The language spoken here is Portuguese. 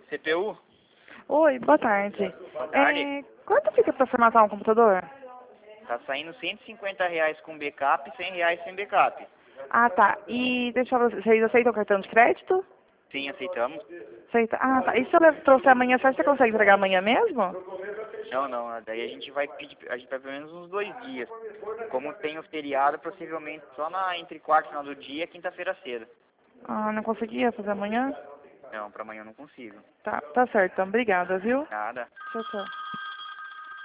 CPU? Oi, boa tarde. Boa tarde. Quanto fica para formatar um computador? Tá saindo R$ 150 com backup e R$ 100 sem backup. Ah, tá. E deixa eu ver, vocês aceitam cartão de crédito? Sim, aceitamos. Aceita. Ah, tá. E se eu trouxer amanhã, você consegue entregar amanhã mesmo? Não, não, daí a gente vai pedir, a gente vai pelo menos uns 2 dias. Como tem o feriado, possivelmente só entre quarta e final do dia e quinta-feira cedo. Ah, não conseguia fazer amanhã? Não, pra amanhã eu não consigo. Tá certo, então. Obrigada, viu? Nada. Tchau, tchau.